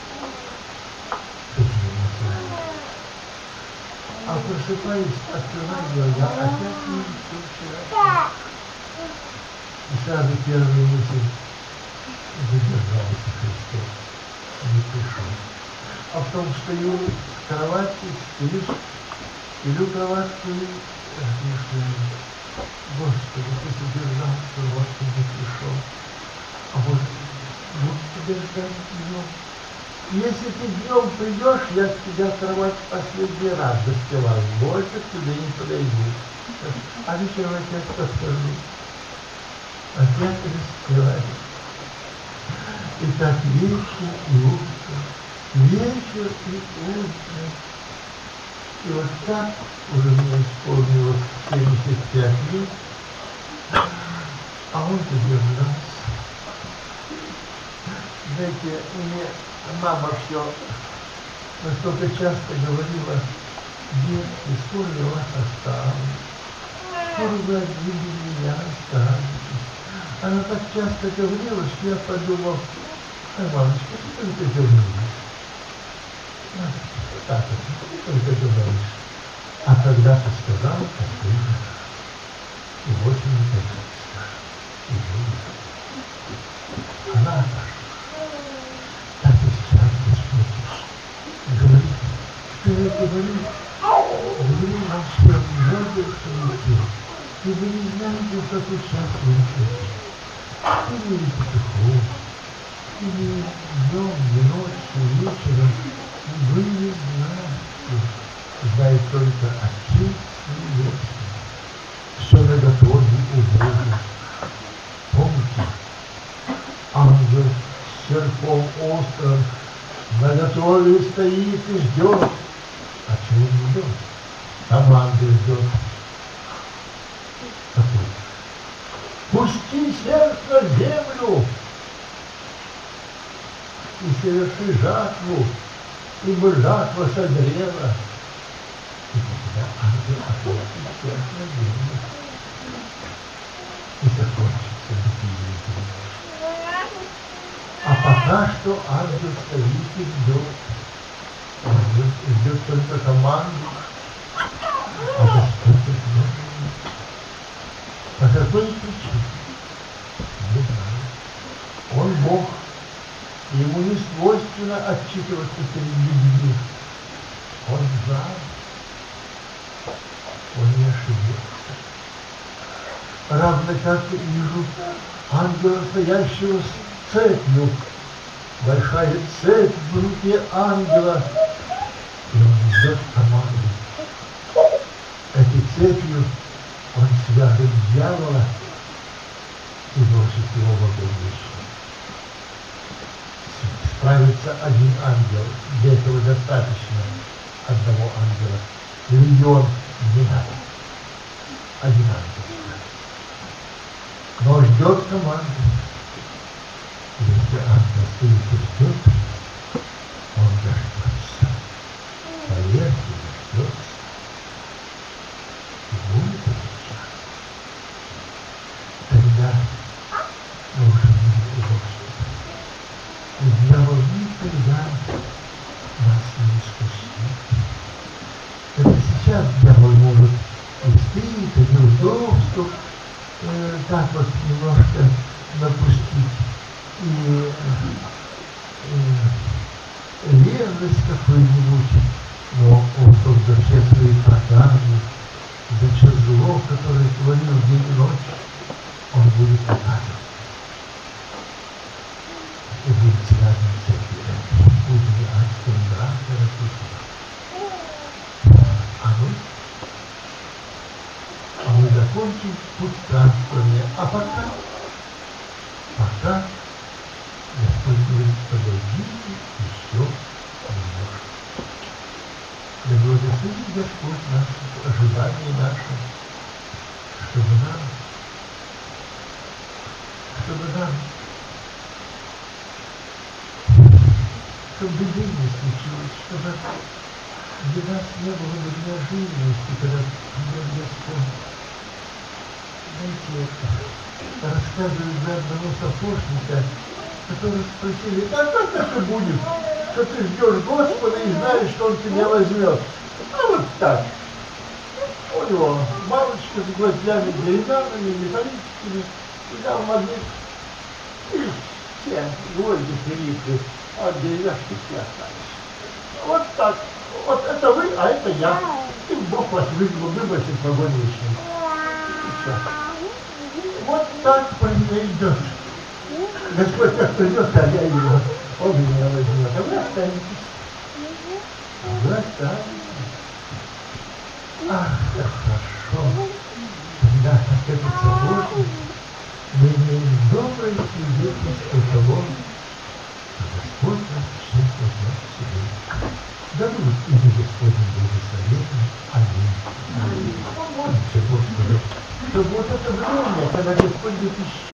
А просыпаясь, открываю глаза, опять не все вчера. И сразу первая мысль задержался Христос, не пришел. А потом встаю с кровати, стелюсь, стелю кроватку и размышляю. Господи, ты задержался, вот ты не пришел. А вот, вот тебя ждать днем. Если ты днем придешь, я с тебя кровать последний раз застилаю. Больше к тебе не подойду. А вечером опять подхожу. опять распевать. И так вечер и утро, вечер и утро. И вот так уже мне исполнилось семьдесят пять лет, а он задержался. Знаете, мне мама все настолько часто говорила: детки, скоро я вас оставлю, скоро вы от меня останетесь. Она так часто говорила, что я подумал: ай, мамочка, ты только говоришь. Ну, так вот, ты только говоришь. А когда ты сказал, так ты и больше никогда не скажешь. И будет. Она отошла. Так и сейчас, Господь, говорит, что я говорю, говорю вам, что я много что и вы не знаете, в какой час вы учите. Или петухов, или днем, и ночью, и вечером. Вы не знаете. Знает только Отец Небесный. Все наготове у Бога. Помните, ангел с серпом острым наготове стоит и ждет. А чего он ждет? Команды ждет. Какой? Пусти серп на землю и соверши жатву, ибо жатва созрела. И тогда ангел отложит серп на землю. И закончится бытие. А пока что ангел стоит и ждет. Он ждет, ждет только команду. А Господь ждет. По какой причине? Не знаю. Он Бог. Ему не свойственно отчитываться перед людьми. Он знает. Он не ошибется. Равно как и вижу ангела, стоящего с цепью. Большая цепь в руке ангела. И он ждет команды. Этой цепью он свяжет дьявола и бросит его в огонь вечный. Справится один ангел. Для этого достаточно одного ангела. Легион не надо. Один ангел. Но ждет команды. Если ангел стоит и ждет, он дождется. Поверьте, дождется. И будет этот час. Тогда должен быть Господь. И дьявол никогда нас не искусит. Это сейчас дьявол может и неудобств, э, так вот немножко напустить. И э, ревность какую-нибудь, но он тут за все свои проказы, за все зло, которое творил день и ночь, он будет наказан. И будет связан с этим. Будет адским браком написано. А мы? А мы закончим путь странствования. А пока, пока Господь говорит: подождите еще немножко. Да благословит Господь нас в ожидании нашем, чтобы нам, чтобы нам, чтобы беды не случилось, чтобы для нас не было бы неожиданности, когда придет Господь. Знаете, рассказывают за одного сапожника, который спросили: а как это будет, что ты ждешь Господа и знаешь, что Он тебя возьмет? А вот так. У него мамочка с гвоздями деревянными, металлическими, и там магнит, и все гвозди прилипли, а деревяшки все остались. Вот так. Вот это вы, а это я. И Бог вас выбросит в огонь вечный. И все. Вот так произойдет. Господь как придет, а я его, он меня возьмет. А вы останетесь. А вы останетесь. Ах, как хорошо. Когда как этот сапожник, мы не свидетельство того, что Господь нас счастье знает в себе. Да будет имя Господне благословенно. Аминь. Помолимся Господу, чтобы вот это время, когда Господь будет ищать.